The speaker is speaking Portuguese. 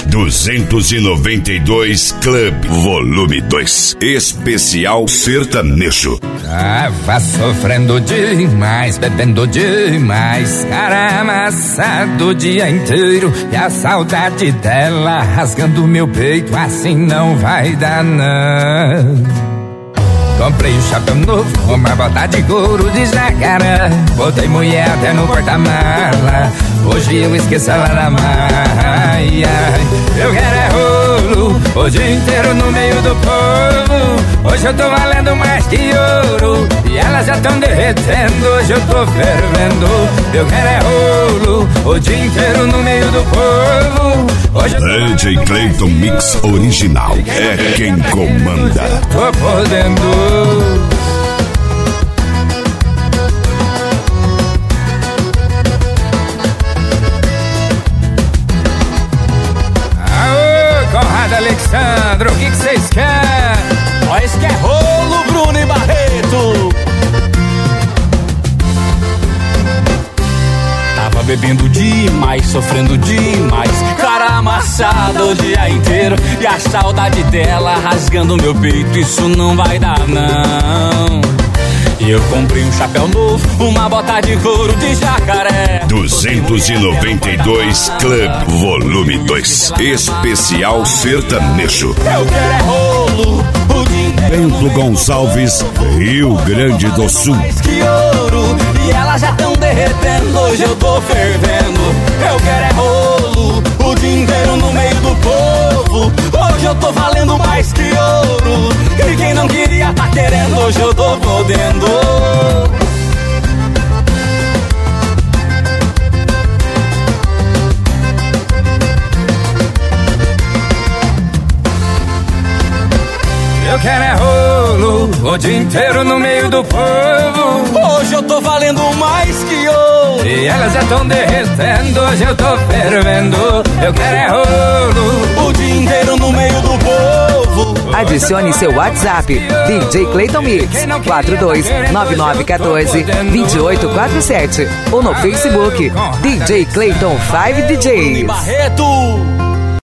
292 Club, volume 2, especial sertanejo. Tava sofrendo demais, bebendo demais, cara amassado o dia inteiro, e a saudade dela rasgando meu peito, assim não vai dar não. Comprei um chapéu novo, uma bota de couro de jacaré, botei mulher até no porta-mala, hoje eu esqueço ela na maia. Eu quero é rolo, o dia inteiro no meio do povo, hoje eu tô valendo mais que ouro, e elas já tão derretendo, hoje eu tô fervendo. Eu quero é rolo, o dia inteiro no meio do povo, hoje eu tô DJ Clayton Mix original, é quem comanda. Tô podendo. Aô, Conrado Alexandre, o que vocês querem? Nós quer rolo, Bruno e Barreto. Tava bebendo demais, sofrendo demais, cara amassado o dia inteiro, e a saudade dela rasgando meu peito, isso não vai dar não. Eu comprei um chapéu novo, uma bota de couro de jacaré, 292 Club, volume 2, especial sertanejo. Eu quero é rolo, o dia inteiro Bento Gonçalves, Rio Grande do Sul. mais que ouro, e elas já tão derretendo, hoje eu tô fervendo. Eu quero é rolo, o dia inteiro no meio do povo, hoje eu tô valendo mais que ouro, e quem não queria tá querendo, hoje eu tô podendo. Eu quero é rolo, o dia inteiro no meio do povo, hoje eu tô valendo mais que ouro, e elas já tão derretendo, hoje eu tô fervendo. Eu quero é rolo, o dia inteiro no meio do povo. Adicione seu WhatsApp, DJ Clayton Mix, 4299142847, ou no Facebook, DJ Clayton 5 DJs. Barreto.